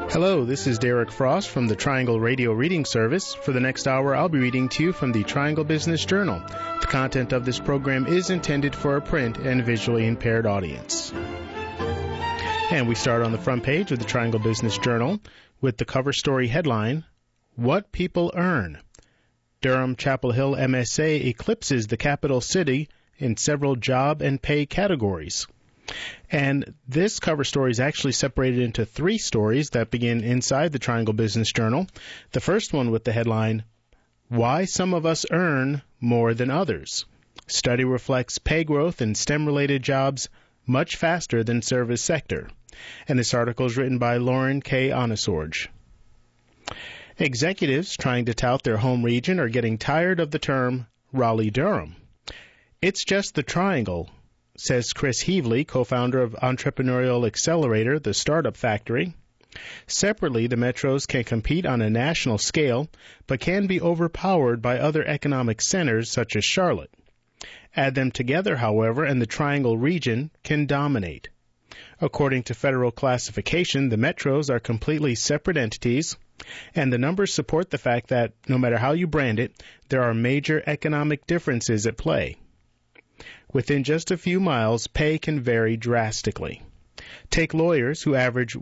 Hello, this is Derek Frost from the Triangle Radio Reading Service. For the next hour, I'll be reading to you from the Triangle Business Journal. The content of this program is intended for a print and visually impaired audience. And we start on the front page of the Triangle Business Journal with the cover story headline, What People Earn. Durham Chapel Hill MSA eclipses the capital city in several job and pay categories. And this cover story is actually separated into three stories that begin inside the Triangle Business Journal. The first one with the headline, Why Some of Us Earn More Than Others. Study reflects pay growth in STEM-related jobs much faster than service sector. And this article is written by Lauren K. Onesorge. Executives trying to tout their home region are getting tired of the term Raleigh-Durham. It's just the Triangle, says Chris Heavley, co-founder of Entrepreneurial Accelerator, the startup factory. Separately, the metros can compete on a national scale, but can be overpowered by other economic centers such as Charlotte. Add them together, however, and the Triangle region can dominate. According to federal classification, the metros are completely separate entities, and the numbers support the fact that, no matter how you brand it, there are major economic differences at play. Within just a few miles, pay can vary drastically. Take lawyers who average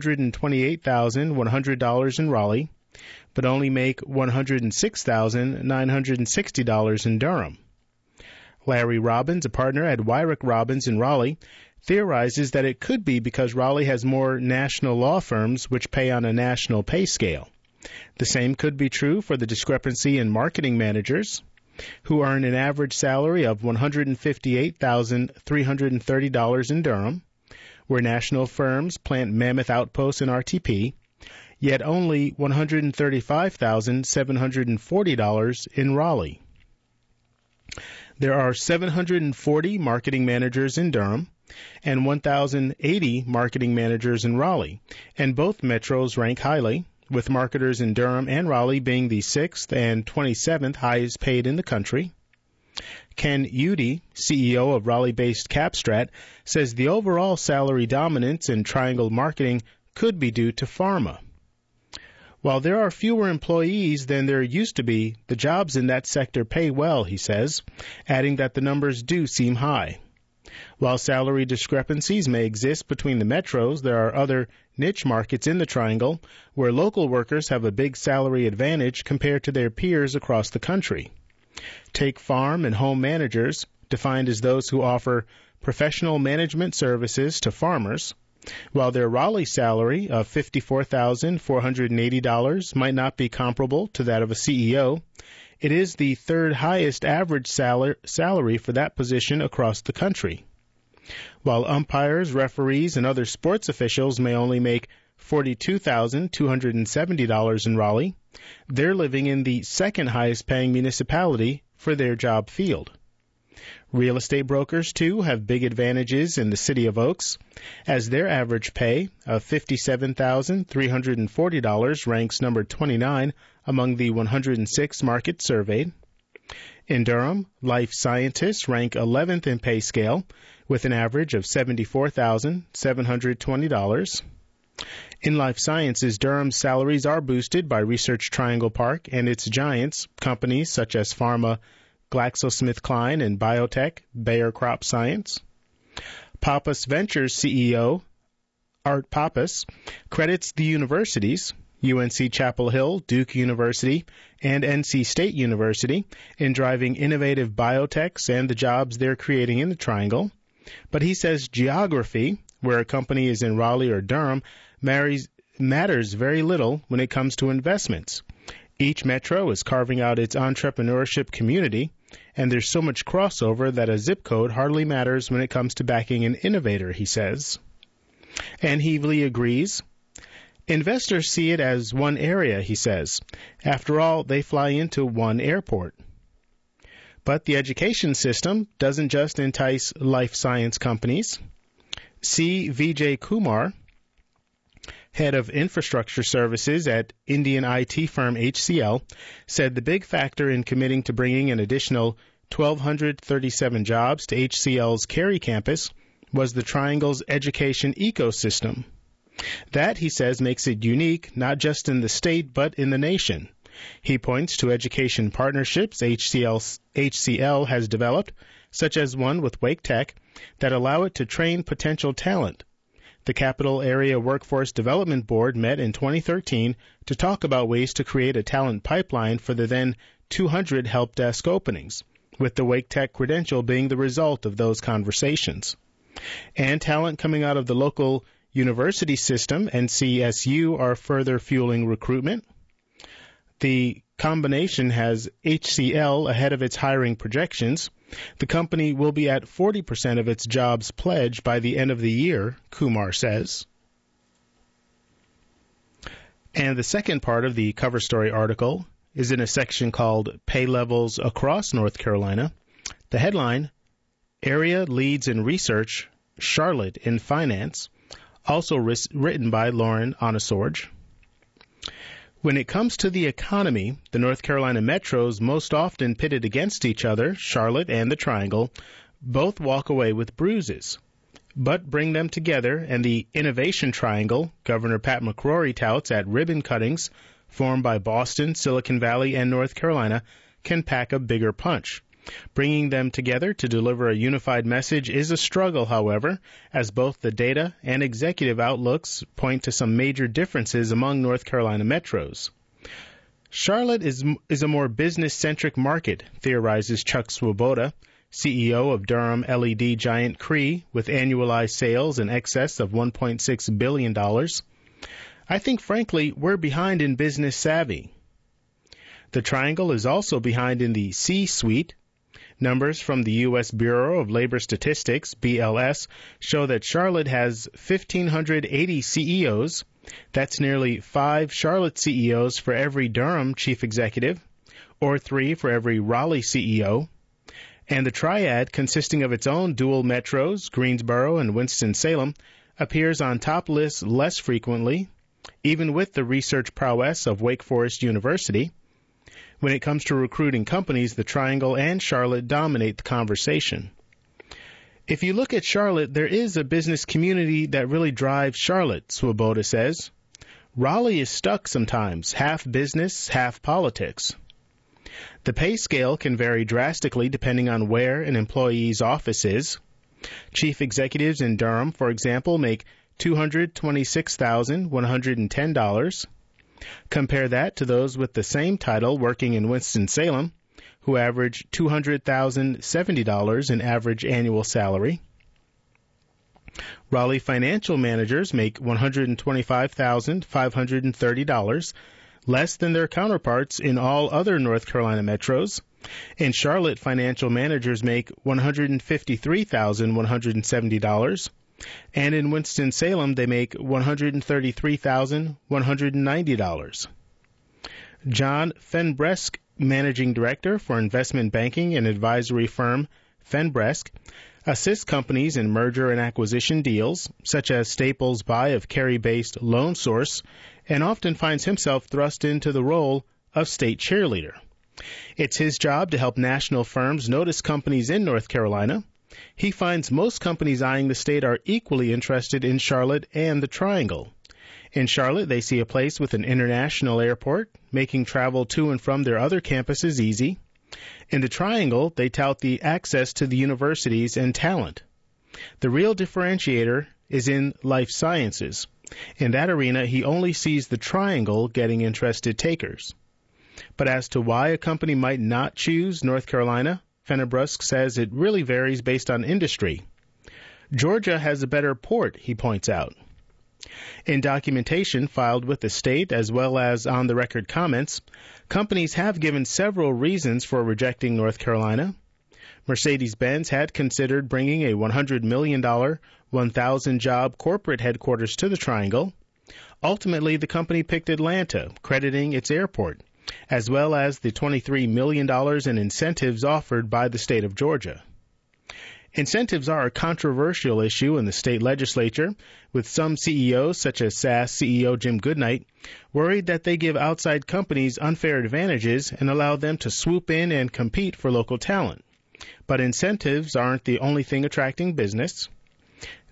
$128,100 in Raleigh, but only make $106,960 in Durham. Larry Robbins, a partner at Wyrick Robbins in Raleigh, theorizes that it could be because Raleigh has more national law firms which pay on a national pay scale. The same could be true for the discrepancy in marketing managers, who earn an average salary of $158,330 in Durham, where national firms plant mammoth outposts in RTP, yet only $135,740 in Raleigh. There are 740 marketing managers in Durham and 1,080 marketing managers in Raleigh, and both metros rank highly, with marketers in Durham and Raleigh being the 6th and 27th highest paid in the country. Ken Udy, CEO of Raleigh-based Capstrat, says the overall salary dominance in Triangle marketing could be due to pharma. While there are fewer employees than there used to be, the jobs in that sector pay well, he says, adding that the numbers do seem high. While salary discrepancies may exist between the metros, there are other niche markets in the Triangle where local workers have a big salary advantage compared to their peers across the country. Take farm and home managers, defined as those who offer professional management services to farmers. While their Raleigh salary of $54,480 might not be comparable to that of a CEO, it is the third highest average salary for that position across the country. While umpires, referees, and other sports officials may only make $42,270 in Raleigh, they're living in the second highest paying municipality for their job field. Real estate brokers, too, have big advantages in the city of Oaks, as their average pay of $57,340 ranks number 29 among the 106 markets surveyed. In Durham, life scientists rank 11th in pay scale, with an average of $74,720. In life sciences, Durham's salaries are boosted by Research Triangle Park and its giants, companies such as Pharma, GlaxoSmithKline, and Biotech, Bayer Crop Science. Pappas Ventures CEO Art Pappas credits the universities, UNC Chapel Hill, Duke University, and NC State University, in driving innovative biotechs and the jobs they're creating in the Triangle. But he says geography, where a company is in Raleigh or Durham, matters very little when it comes to investments. Each metro is carving out its entrepreneurship community, and there's so much crossover that a zip code hardly matters when it comes to backing an innovator, he says. And Heavley agrees. Investors see it as one area, he says. After all, they fly into one airport. But the education system doesn't just entice life science companies. C. Vijay Kumar, head of infrastructure services at Indian IT firm HCL, said the big factor in committing to bringing an additional 1,237 jobs to HCL's Cary campus was the Triangle's education ecosystem. That, he says, makes it unique not just in the state but in the nation. He points to education partnerships HCL has developed, such as one with Wake Tech, that allow it to train potential talent. The Capital Area Workforce Development Board met in 2013 to talk about ways to create a talent pipeline for the then 200 help desk openings, with the Wake Tech credential being the result of those conversations. And talent coming out of the local university system, NCSU, are further fueling recruitment. The combination has HCL ahead of its hiring projections. The company will be at 40% of its jobs pledged by the end of the year, Kumar says. And the second part of the cover story article is in a section called Pay Levels Across North Carolina. The headline, Area Leads in Research, Charlotte in Finance, also written by Lauren Onosorge. When it comes to the economy, the North Carolina metros most often pitted against each other, Charlotte and the Triangle, both walk away with bruises. But bring them together, and the Innovation Triangle, Governor Pat McCrory touts at ribbon cuttings formed by Boston, Silicon Valley, and North Carolina, can pack a bigger punch. Bringing them together to deliver a unified message is a struggle, however, as both the data and executive outlooks point to some major differences among North Carolina metros. Charlotte is a more business-centric market, theorizes Chuck Swoboda, CEO of Durham LED giant Cree, with annualized sales in excess of $1.6 billion. I think, frankly, we're behind in business savvy. The Triangle is also behind in the C-suite. Numbers from the U.S. Bureau of Labor Statistics, BLS, show that Charlotte has 1,580 CEOs. That's nearly 5 Charlotte CEOs for every Durham chief executive, or 3 for every Raleigh CEO. And the triad, consisting of its own dual metros, Greensboro and Winston-Salem, appears on top lists less frequently, even with the research prowess of Wake Forest University. When it comes to recruiting companies, the Triangle and Charlotte dominate the conversation. If you look at Charlotte, there is a business community that really drives Charlotte, Swoboda says. Raleigh is stuck sometimes, half business, half politics. The pay scale can vary drastically depending on where an employee's office is. Chief executives in Durham, for example, make $226,110. Compare that to those with the same title working in Winston-Salem, who average $200,070 in average annual salary. Raleigh financial managers make $125,530, less than their counterparts in all other North Carolina metros. In Charlotte, financial managers make $153,170. And in Winston-Salem, they make $133,190. John Fenbresk, managing director for investment banking and advisory firm Fenbresk, assists companies in merger and acquisition deals, such as Staples' buy of Cary-based Loan Source, and often finds himself thrust into the role of state cheerleader. It's his job to help national firms notice companies in North Carolina. He finds most companies eyeing the state are equally interested in Charlotte and the Triangle. In Charlotte, they see a place with an international airport, making travel to and from their other campuses easy. In the Triangle, they tout the access to the universities and talent. The real differentiator is in life sciences. In that arena, he only sees the Triangle getting interested takers. But as to why a company might not choose North Carolina, Fenbresk says it really varies based on industry. Georgia has a better port, he points out. In documentation filed with the state as well as on-the-record comments, companies have given several reasons for rejecting North Carolina. Mercedes-Benz had considered bringing a $100 million, 1,000-job corporate headquarters to the Triangle. Ultimately, the company picked Atlanta, crediting its airport, as well as the $23 million in incentives offered by the state of Georgia. Incentives are a controversial issue in the state legislature, with some CEOs, such as SAS CEO Jim Goodnight, worried that they give outside companies unfair advantages and allow them to swoop in and compete for local talent. But incentives aren't the only thing attracting business.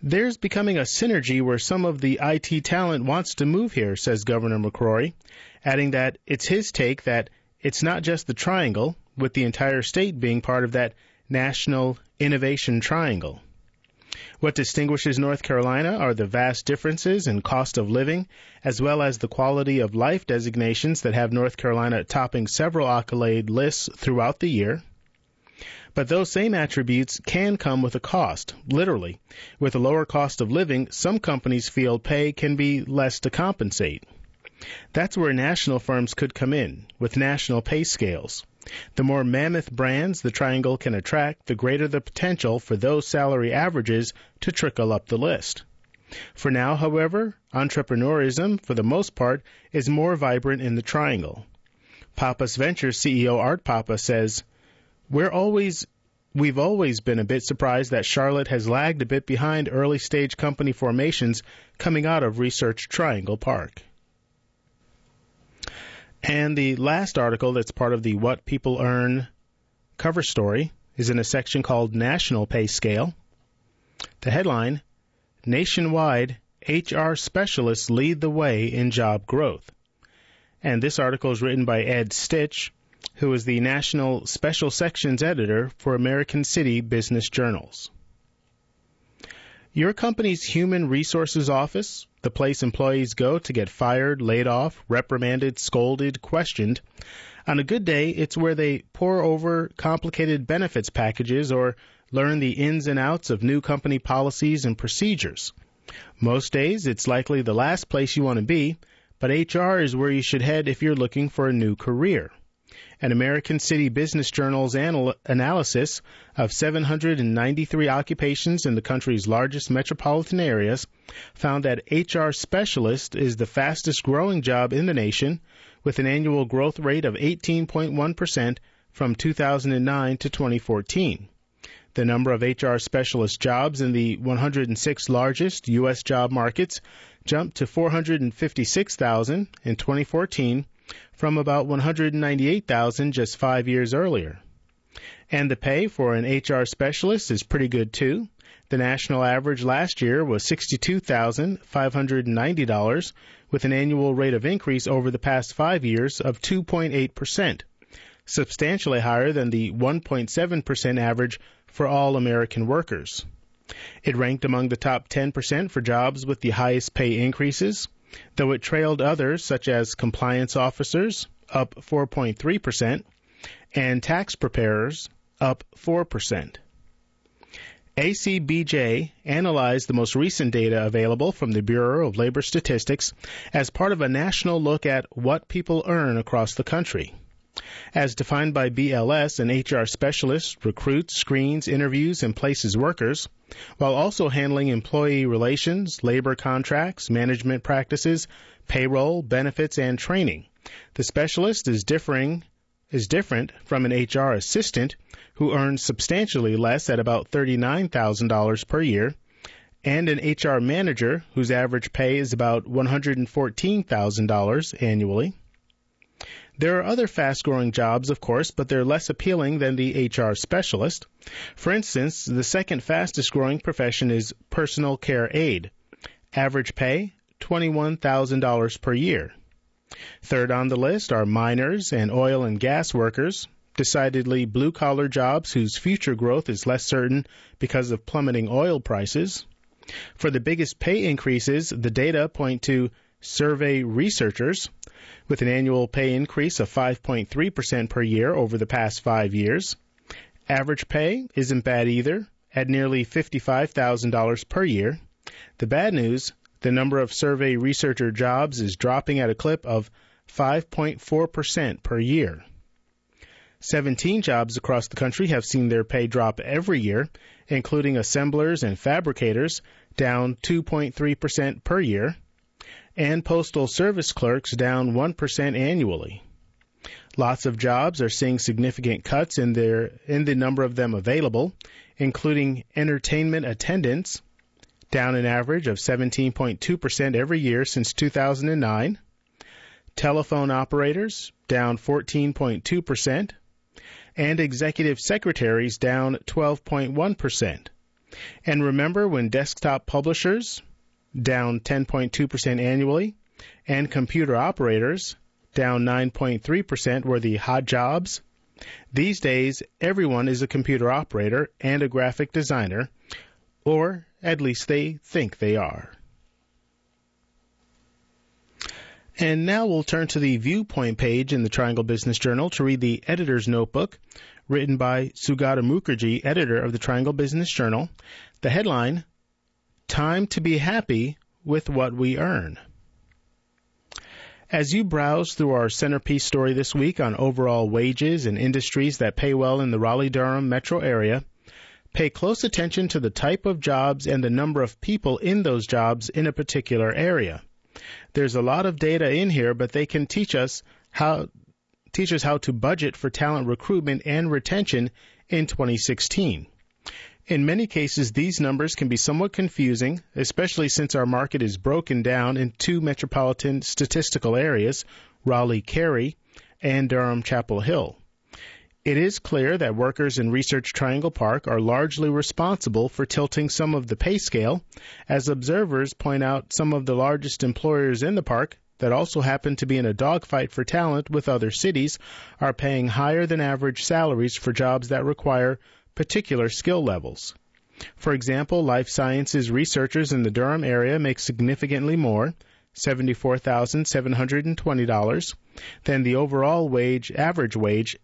There's becoming a synergy where some of the IT talent wants to move here, says Governor McCrory, adding that it's his take that it's not just the Triangle, with the entire state being part of that National Innovation Triangle. What distinguishes North Carolina are the vast differences in cost of living, as well as the quality of life designations that have North Carolina topping several accolade lists throughout the year. But those same attributes can come with a cost, literally. With a lower cost of living, some companies feel pay can be less to compensate. That's where national firms could come in, with national pay scales. The more mammoth brands the Triangle can attract, the greater the potential for those salary averages to trickle up the list. For now, however, entrepreneurism, for the most part, is more vibrant in the Triangle. Pappas Ventures CEO Art Papa says, We've always been a bit surprised that Charlotte has lagged a bit behind early-stage company formations coming out of Research Triangle Park. And the last article that's part of the What People Earn cover story is in a section called National Pay Scale. The headline, Nationwide, HR Specialists Lead the Way in Job Growth. And this article is written by Ed Stitch, who is the National Special Sections Editor for American City Business Journals. Your company's human resources office, the place employees go to get fired, laid off, reprimanded, scolded, questioned. On a good day, it's where they pore over complicated benefits packages or learn the ins and outs of new company policies and procedures. Most days, it's likely the last place you want to be, but HR is where you should head if you're looking for a new career. An American City Business Journal's analysis of 793 occupations in the country's largest metropolitan areas found that HR specialist is the fastest growing job in the nation, with an annual growth rate of 18.1% from 2009 to 2014. The number of HR specialist jobs in the 106 largest U.S. job markets jumped to 456,000 in 2014, from about 198,000 just 5 years earlier. And the pay for an HR specialist is pretty good, too. The national average last year was $62,590, with an annual rate of increase over the past 5 years of 2.8%, substantially higher than the 1.7% average for all American workers. It ranked among the top 10% for jobs with the highest pay increases, though it trailed others such as compliance officers, up 4.3%, and tax preparers, up 4%. ACBJ analyzed the most recent data available from the Bureau of Labor Statistics as part of a national look at what people earn across the country. As defined by BLS, an HR specialist recruits, screens, interviews, and places workers, while also handling employee relations, labor contracts, management practices, payroll, benefits, and training. The specialist is different from an HR assistant, who earns substantially less at about $39,000 per year, and an HR manager, whose average pay is about $114,000 annually. There are other fast-growing jobs, of course, but they're less appealing than the HR specialist. For instance, the second fastest-growing profession is personal care aide. Average pay, $21,000 per year. Third on the list are miners and oil and gas workers, decidedly blue-collar jobs whose future growth is less certain because of plummeting oil prices. For the biggest pay increases, the data point to survey researchers, with an annual pay increase of 5.3% per year over the past 5 years. Average pay isn't bad either, at nearly $55,000 per year. The bad news, the number of survey researcher jobs is dropping at a clip of 5.4% per year. 17 jobs across the country have seen their pay drop every year, including assemblers and fabricators, down 2.3% per year, and postal service clerks down 1% annually. Lots of jobs are seeing significant cuts in the number of them available, including entertainment attendants, down an average of 17.2% every year since 2009, telephone operators, down 14.2%, and executive secretaries, down 12.1%. And remember when desktop publishers, down 10.2% annually, and computer operators, down 9.3%, were the hot jobs? These days, everyone is a computer operator and a graphic designer, or at least they think they are. And now we'll turn to the Viewpoint page in the Triangle Business Journal to read the editor's notebook written by Sugata Mukherjee, editor of the Triangle Business Journal. The headline, Time to be Happy with What We Earn. As you browse through our centerpiece story this week on overall wages and industries that pay well in the Raleigh-Durham metro area, pay close attention to the type of jobs and the number of people in those jobs in a particular area. There's a lot of data in here, but they can teach us how to budget for talent recruitment and retention in 2016. In many cases, these numbers can be somewhat confusing, especially since our market is broken down in two metropolitan statistical areas, Raleigh-Cary and Durham-Chapel Hill. It is clear that workers in Research Triangle Park are largely responsible for tilting some of the pay scale, as observers point out some of the largest employers in the park that also happen to be in a dogfight for talent with other cities are paying higher than average salaries for jobs that require particular skill levels. For example, life sciences researchers in the Durham area make significantly more, $74,720, than the overall average wage,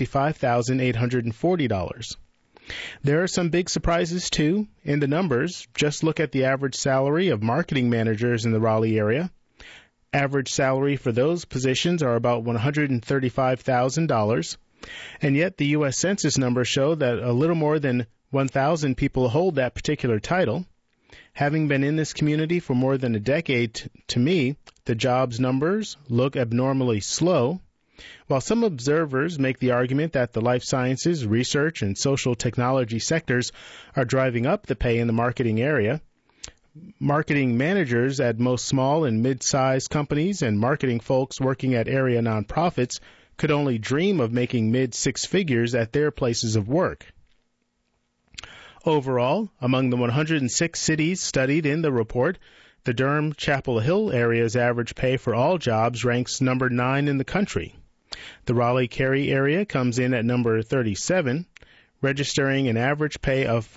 $55,840. There are some big surprises, too, in the numbers. Just look at the average salary of marketing managers in the Raleigh area. Average salary for those positions are about $135,000, and yet the U.S. Census numbers show that a little more than 1,000 people hold that particular title. Having been in this community for more than a decade, to me, the jobs numbers look abnormally slow. While some observers make the argument that the life sciences, research, and social technology sectors are driving up the pay in the marketing area, marketing managers at most small and mid-sized companies and marketing folks working at area nonprofits could only dream of making mid-six figures at their places of work. Overall, among the 106 cities studied in the report, the Durham-Chapel Hill area's average pay for all jobs ranks number 9 in the country. The Raleigh-Cary area comes in at number 37, registering an average pay of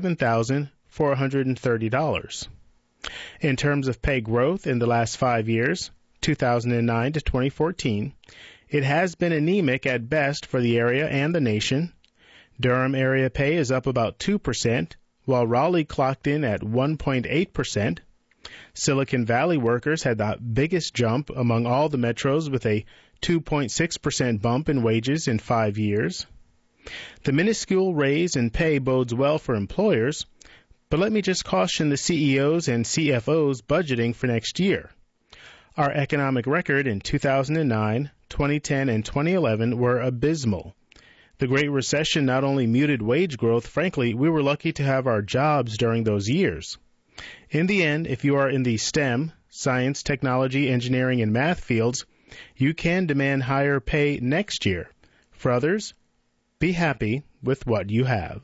$47,430. In terms of pay growth in the last 5 years, 2009 to 2014, it has been anemic at best for the area and the nation. Durham area pay is up about 2%, while Raleigh clocked in at 1.8%. Silicon Valley workers had the biggest jump among all the metros with a 2.6% bump in wages in 5 years. The minuscule raise in pay bodes well for employers, but let me just caution the CEOs and CFOs budgeting for next year. Our economic record in 2009, 2010, and 2011 were abysmal. The Great Recession not only muted wage growth, frankly, we were lucky to have our jobs during those years. In the end, if you are in the STEM, science, technology, engineering, and math fields, you can demand higher pay next year. For others, be happy with what you have.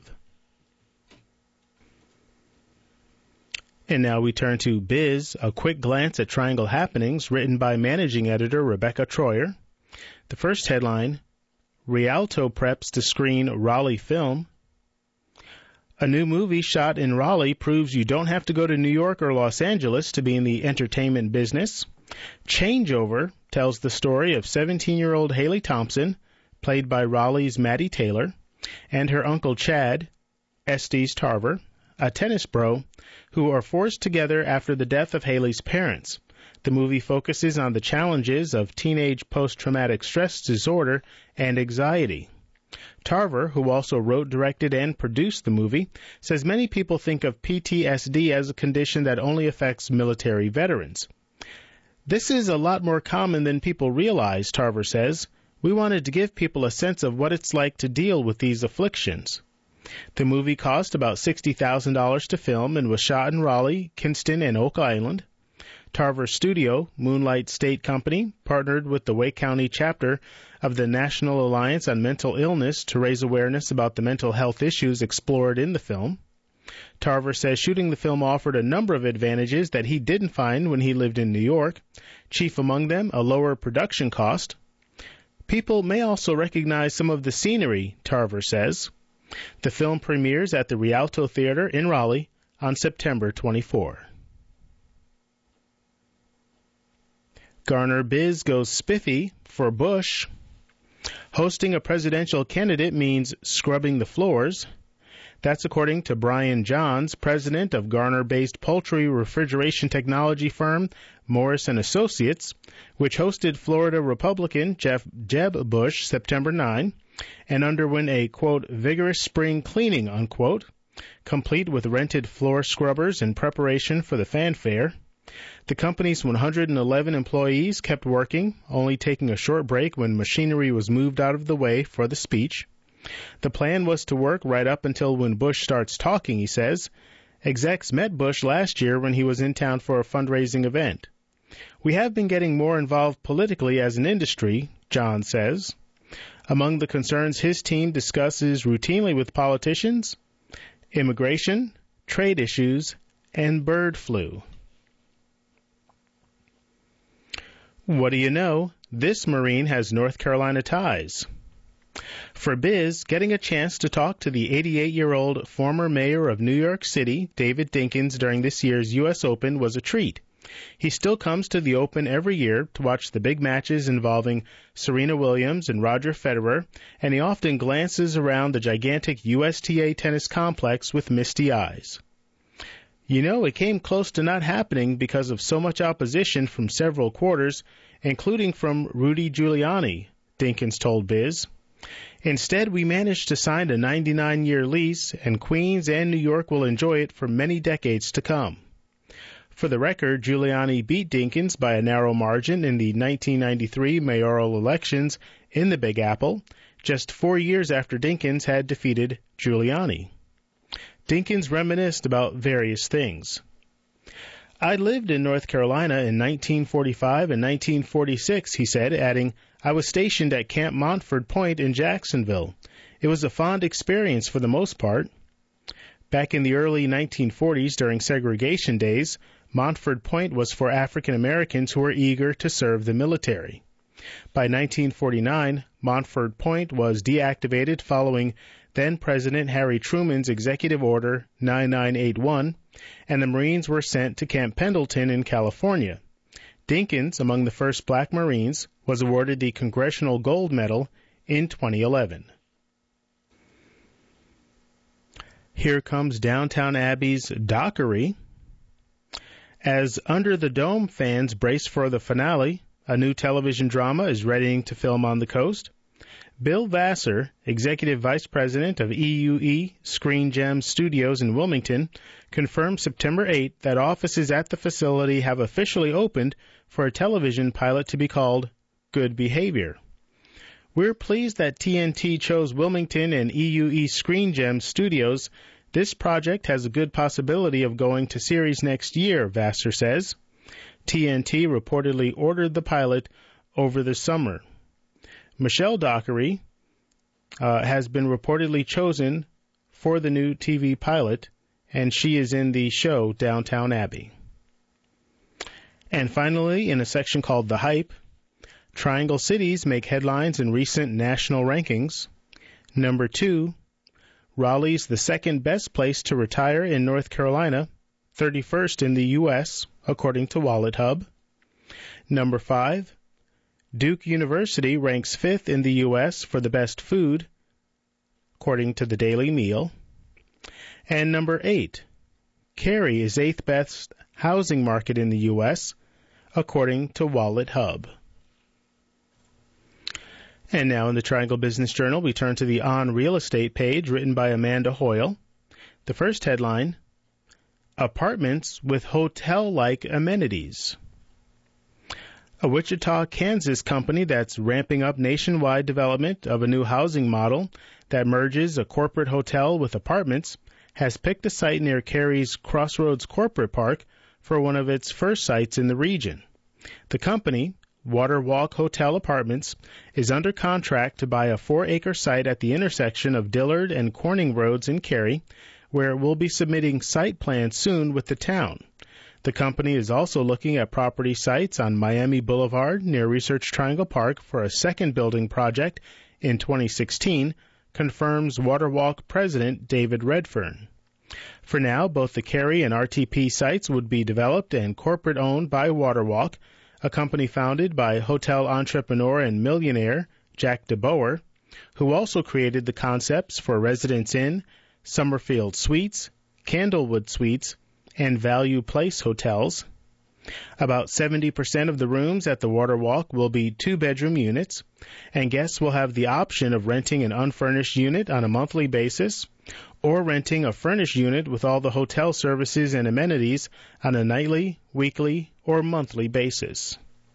And now we turn to Biz, a quick glance at Triangle happenings, written by managing editor Rebecca Troyer. The first headline, Rialto preps to screen Raleigh film. A new movie shot in Raleigh proves you don't have to go to New York or Los Angeles to be in the entertainment business. Changeover tells the story of 17-year-old Haley Thompson, played by Raleigh's Maddie Taylor, and her uncle Chad, Estes Tarver, a tennis bro, who are forced together after the death of Haley's parents. The movie focuses on the challenges of teenage post-traumatic stress disorder and anxiety. Tarver, who also wrote, directed, and produced the movie, says many people think of PTSD as a condition that only affects military veterans. This is a lot more common than people realize, Tarver says. We wanted to give people a sense of what it's like to deal with these afflictions. The movie cost about $60,000 to film and was shot in Raleigh, Kinston, and Oak Island. Tarver's studio, Moonlight State Company, partnered with the Wake County chapter of the National Alliance on Mental Illness to raise awareness about the mental health issues explored in the film. Tarver says shooting the film offered a number of advantages that he didn't find when he lived in New York, chief among them a lower production cost. People may also recognize some of the scenery, Tarver says. The film premieres at the Rialto Theater in Raleigh on September 24. Garner Biz goes spiffy for Bush. Hosting a presidential candidate means scrubbing the floors. That's according to Brian Johns, president of Garner-based poultry refrigeration technology firm Morris & Associates, which hosted Florida Republican Jeb Bush September 9 and underwent a, quote, vigorous spring cleaning, unquote, complete with rented floor scrubbers in preparation for the fanfare. The company's 111 employees kept working, only taking a short break when machinery was moved out of the way for the speech. The plan was to work right up until when Bush starts talking, he says. Execs met Bush last year when he was in town for a fundraising event. We have been getting more involved politically as an industry, John says. Among the concerns his team discusses routinely with politicians, immigration, trade issues, and bird flu. What do you know? This Marine has North Carolina ties. For Biz, getting a chance to talk to the 88-year-old former mayor of New York City, David Dinkins, during this year's U.S. Open was a treat. He still comes to the Open every year to watch the big matches involving Serena Williams and Roger Federer, and he often glances around the gigantic USTA tennis complex with misty eyes. You know, it came close to not happening because of so much opposition from several quarters, including from Rudy Giuliani, Dinkins told Biz. Instead, we managed to sign a 99-year lease, and Queens and New York will enjoy it for many decades to come. For the record, Giuliani beat Dinkins by a narrow margin in the 1993 mayoral elections in the Big Apple, just 4 years after Dinkins had defeated Giuliani. Dinkins reminisced about various things. I lived in North Carolina in 1945 and 1946, he said, adding, I was stationed at Camp Montford Point in Jacksonville. It was a fond experience for the most part. Back in the early 1940s, during segregation days, Montford Point was for African Americans who were eager to serve the military. By 1949, Montford Point was deactivated following then-President Harry Truman's Executive Order 9981, and the Marines were sent to Camp Pendleton in California. Dinkins, among the first black Marines, was awarded the Congressional Gold Medal in 2011. Here comes Downton Abbey's Dockery. As Under the Dome fans brace for the finale, a new television drama is readying to film on the coast. Bill Vassar, Executive Vice President of EUE Screen Gems Studios in Wilmington, confirmed September 8 that offices at the facility have officially opened for a television pilot to be called Good Behavior. We're pleased that TNT chose Wilmington and EUE Screen Gems Studios. This project has a good possibility of going to series next year, Vassar says. TNT reportedly ordered the pilot over the summer. Michelle Dockery has been reportedly chosen for the new TV pilot, and she is in the show Downton Abbey. And finally, in a section called The Hype, Triangle Cities make headlines in recent national rankings. Number 2, Raleigh's the second best place to retire in North Carolina, 31st in the U.S., according to WalletHub. Number 5, Duke University ranks 5th in the U.S. for the best food, according to the Daily Meal. And number 8, Cary is 8th best housing market in the U.S., according to WalletHub. And now in the Triangle Business Journal, we turn to the On Real Estate page written by Amanda Hoyle. The first headline, Apartments with Hotel-like Amenities. A Wichita, Kansas company that's ramping up nationwide development of a new housing model that merges a corporate hotel with apartments has picked a site near Cary's Crossroads Corporate Park for one of its first sites in the region. The company, Water Walk Hotel Apartments, is under contract to buy a 4-acre site at the intersection of Dillard and Corning Roads in Cary, where it will be submitting site plans soon with the town. The company is also looking at property sites on Miami Boulevard near Research Triangle Park for a second building project in 2016, confirms WaterWalk president David Redfern. For now, both the Cary and RTP sites would be developed and corporate-owned by WaterWalk, a company founded by hotel entrepreneur and millionaire Jack DeBoer, who also created the concepts for Residence Inn, Summerfield Suites, Candlewood Suites, and Value Place hotels. About 70% of the rooms at the WaterWalk will be two-bedroom units, and guests will have the option of renting an unfurnished unit on a monthly basis or renting a furnished unit with all the hotel services and amenities on a nightly, weekly, or monthly basis.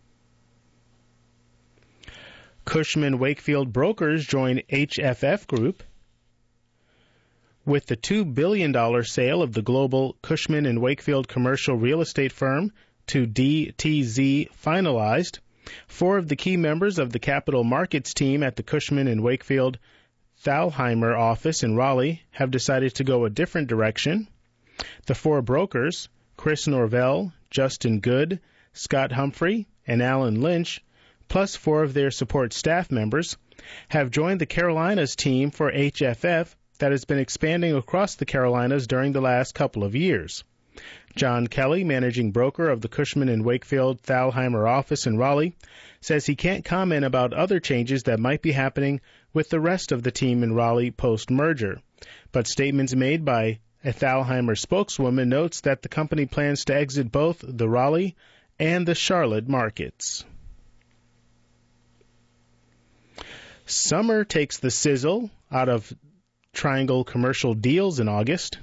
Cushman & Wakefield brokers join HFF Group. With the $2 billion sale of the global Cushman & Wakefield commercial real estate firm to DTZ finalized, 4 of the key members of the capital markets team at the Cushman & Wakefield Thalheimer office in Raleigh have decided to go a different direction. The 4 brokers, Chris Norvell, Justin Good, Scott Humphrey, and Alan Lynch, plus 4 of their support staff members, have joined the Carolinas team for HFF that has been expanding across the Carolinas during the last couple of years. John Kelly, managing broker of the Cushman & Wakefield Thalheimer office in Raleigh, says he can't comment about other changes that might be happening with the rest of the team in Raleigh post-merger. But statements made by a Thalheimer spokeswoman notes that the company plans to exit both the Raleigh and the Charlotte markets. Summer takes the sizzle out of Triangle commercial deals in August.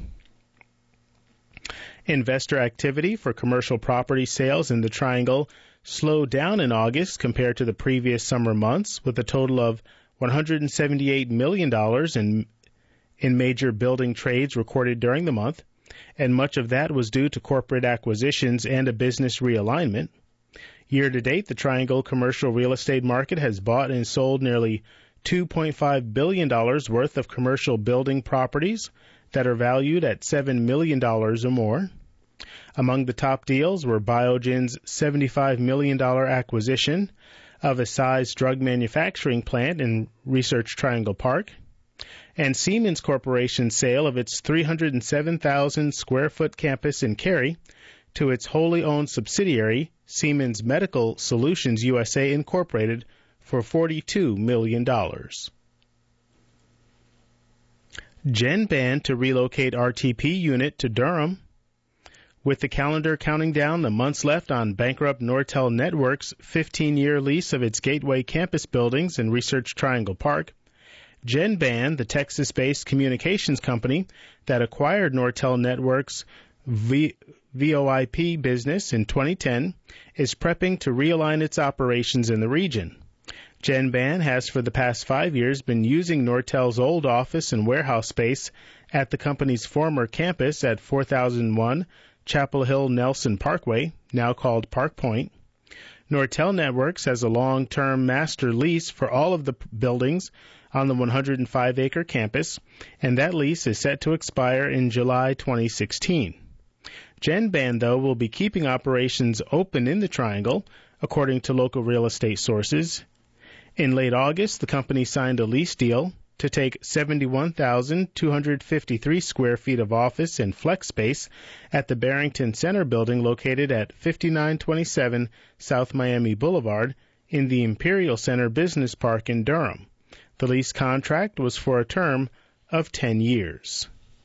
Investor activity for commercial property sales in the Triangle slowed down in August compared to the previous summer months, with a total of $178 million in major building trades recorded during the month, and much of that was due to corporate acquisitions and a business realignment. Year-to-date, the Triangle commercial real estate market has bought and sold nearly $2.5 billion worth of commercial building properties that are valued at $7 million or more. Among the top deals were Biogen's $75 million acquisition of a Size drug manufacturing plant in Research Triangle Park, and Siemens Corporation's sale of its 307,000 square foot campus in Cary to its wholly owned subsidiary, Siemens Medical Solutions USA Incorporated, for $42 million. Genban to relocate RTP unit to Durham. With the calendar counting down the months left on bankrupt Nortel Networks' 15-year lease of its Gateway campus buildings in Research Triangle Park, Genban, the Texas-based communications company that acquired Nortel Networks' VoIP business in 2010, is prepping to realign its operations in the region. Genban has for the past 5 years been using Nortel's old office and warehouse space at the company's former campus at 4001 Chapel Hill Nelson Parkway, now called Park Point. Nortel Networks has a long-term master lease for all of the buildings on the 105-acre campus, and that lease is set to expire in July 2016. Genban, though, will be keeping operations open in the Triangle, according to local real estate sources. In late August, the company signed a lease deal to take 71,253 square feet of office and flex space at the Barrington Center building located at 5927 South Miami Boulevard in the Imperial Center Business Park in Durham. The lease contract was for a term of 10 years.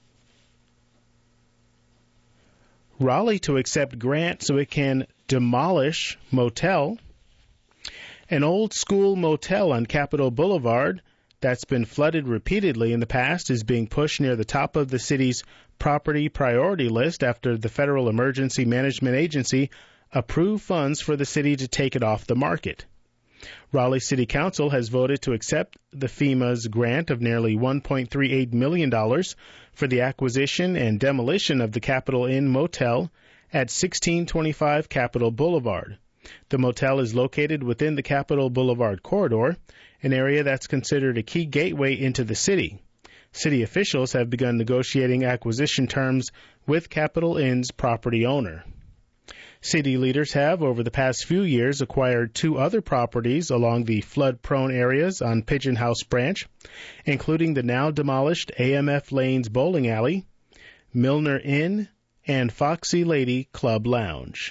Raleigh to accept grant so it can demolish motel. An old-school motel on Capitol Boulevard that's been flooded repeatedly in the past is being pushed near the top of the city's property priority list after the Federal Emergency Management Agency approved funds for the city to take it off the market. Raleigh City Council has voted to accept the FEMA's grant of nearly $1.38 million for the acquisition and demolition of the Capitol Inn Motel at 1625 Capitol Boulevard. The motel is located within the Capitol Boulevard corridor, an area that's considered a key gateway into the city. City officials have begun negotiating acquisition terms with Capital Inn's property owner. City leaders have, over the past few years, acquired 2 other properties along the flood-prone areas on Pigeon House Branch, including the now-demolished AMF Lanes Bowling Alley, Milner Inn, and Foxy Lady Club Lounge.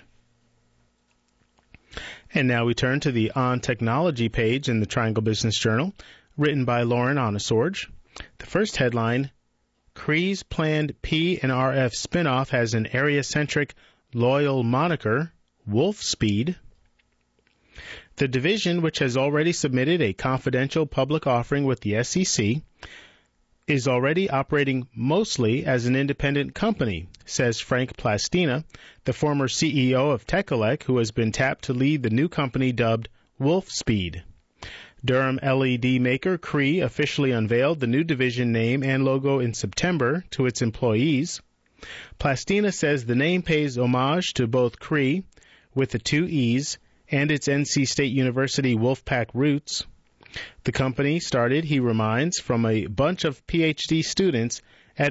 And now we turn to the On Technology page in the Triangle Business Journal, written by Lauren Onesorge. The first headline, Cree's planned P&RF spinoff has an area-centric loyal moniker, Wolfspeed. The division, which has already submitted a confidential public offering with the SEC, is already operating mostly as an independent company, says Frank Plastina, the former CEO of Tekelec, who has been tapped to lead the new company dubbed Wolfspeed. Durham LED maker Cree officially unveiled the new division name and logo in September to its employees. Plastina says the name pays homage to both Cree, with the 2 E's, and its NC State University Wolfpack roots. The company started, he reminds, from a bunch of PhD students at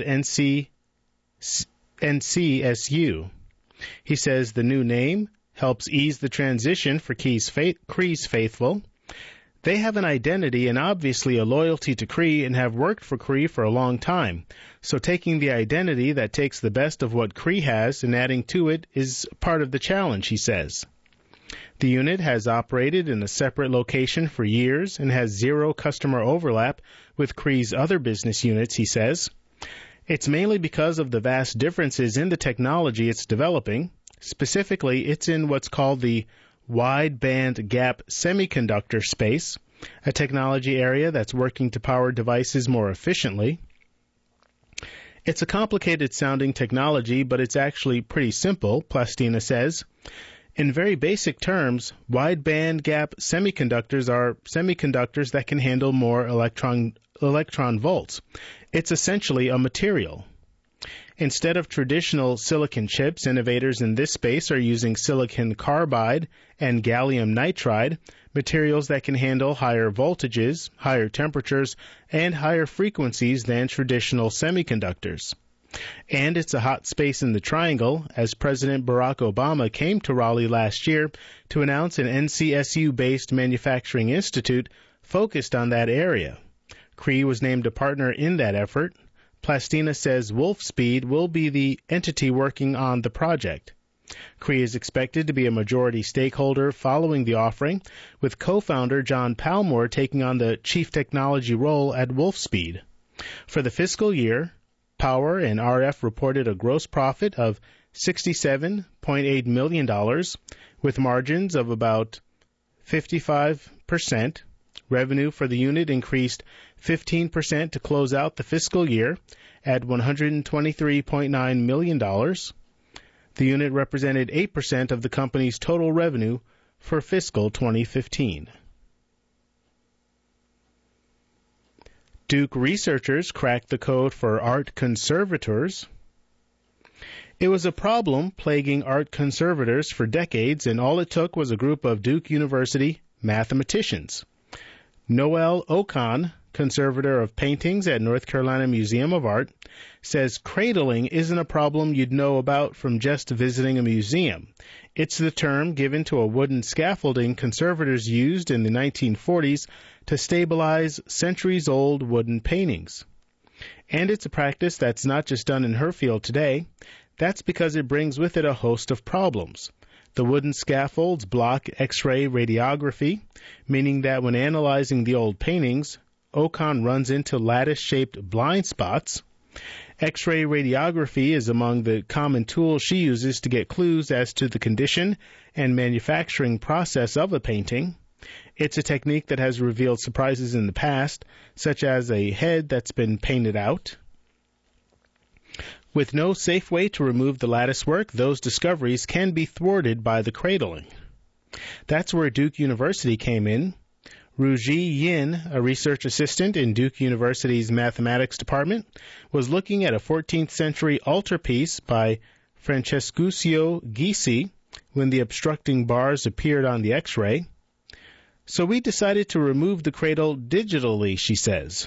NCSU. He says the new name helps ease the transition for Cree's faithful. They have an identity and obviously a loyalty to Cree and have worked for Cree for a long time. So taking the identity that takes the best of what Cree has and adding to it is part of the challenge, he says. The unit has operated in a separate location for years and has 0 customer overlap with Cree's other business units, he says. It's mainly because of the vast differences in the technology it's developing. Specifically, it's in what's called the wide-band gap semiconductor space, a technology area that's working to power devices more efficiently. It's a complicated-sounding technology, but it's actually pretty simple, Plastina says. In very basic terms, wide-band gap semiconductors are semiconductors that can handle more electron volts. It's essentially a material. Instead of traditional silicon chips, innovators in this space are using silicon carbide and gallium nitride, materials that can handle higher voltages, higher temperatures, and higher frequencies than traditional semiconductors. And it's a hot space in the Triangle, as President Barack Obama came to Raleigh last year to announce an NCSU-based manufacturing institute focused on that area. Cree was named a partner in that effort. Plastina says Wolfspeed will be the entity working on the project. Cree is expected to be a majority stakeholder following the offering, with co-founder John Palmore taking on the chief technology role at Wolfspeed. For the fiscal year, Power and RF reported a gross profit of $67.8 million, with margins of about 55%. Revenue for the unit increased 15% to close out the fiscal year at $123.9 million. The unit represented 8% of the company's total revenue for fiscal 2015. Duke researchers cracked the code for art conservators. It was a problem plaguing art conservators for decades, and all it took was a group of Duke University mathematicians. Noel Ocon, conservator of paintings at North Carolina Museum of Art, says cradling isn't a problem you'd know about from just visiting a museum. It's the term given to a wooden scaffolding conservators used in the 1940s to stabilize centuries-old wooden paintings. And it's a practice that's not just done in her field today. That's because it brings with it a host of problems. The wooden scaffolds block X-ray radiography, meaning that when analyzing the old paintings, Ocon runs into lattice-shaped blind spots. X-ray radiography is among the common tools she uses to get clues as to the condition and manufacturing process of a painting. It's a technique that has revealed surprises in the past, such as a head that's been painted out. With no safe way to remove the lattice work, those discoveries can be thwarted by the cradling. That's where Duke University came in. Ruji Yin, a research assistant in Duke University's mathematics department, was looking at a 14th century altarpiece by Francescuzio Ghisi when the obstructing bars appeared on the X-ray. So we decided to remove the cradle digitally, she says.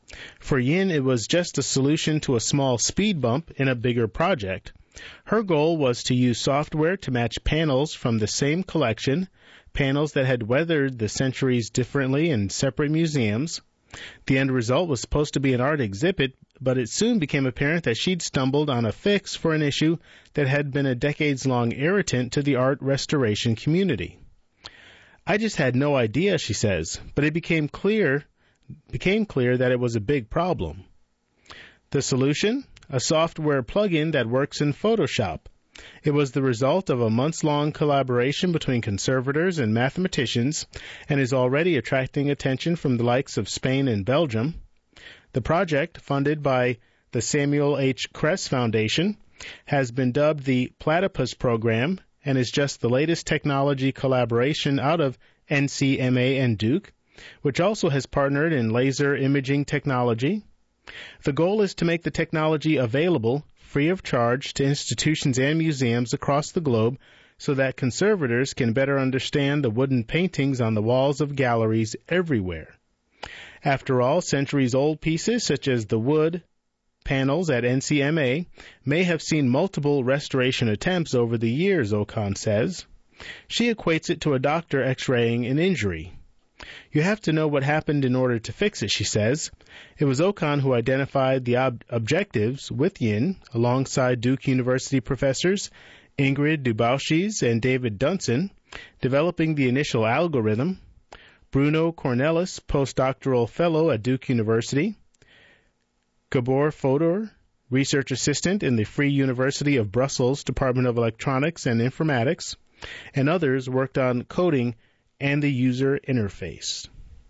For Yin, it was just a solution to a small speed bump in a bigger project. Her goal was to use software to match panels from the same collection, panels that had weathered the centuries differently in separate museums. The end result was supposed to be an art exhibit, but it soon became apparent that she'd stumbled on a fix for an issue that had been a decades-long irritant to the art restoration community. I just had no idea, she says, but it became clear that it was a big problem. The solution? A software plugin that works in Photoshop. It was the result of a months-long collaboration between conservators and mathematicians and is already attracting attention from the likes of Spain and Belgium. The project, funded by the Samuel H. Kress Foundation, has been dubbed the Platypus Program and is just the latest technology collaboration out of NCMA and Duke, which also has partnered in laser imaging technology. The goal is to make the technology available, free of charge, to institutions and museums across the globe so that conservators can better understand the wooden paintings on the walls of galleries everywhere. After all, centuries-old pieces such as the wood panels at NCMA may have seen multiple restoration attempts over the years, Okan says. She equates it to a doctor x-raying an injury. You have to know what happened in order to fix it, she says. It was Okan who identified the objectives with Yin, alongside Duke University professors Ingrid Dubauschies and David Dunson, developing the initial algorithm. Bruno Cornelis, postdoctoral fellow at Duke University. Gabor Fodor, research assistant in the Free University of Brussels Department of Electronics and Informatics, and others worked on coding and the user interface.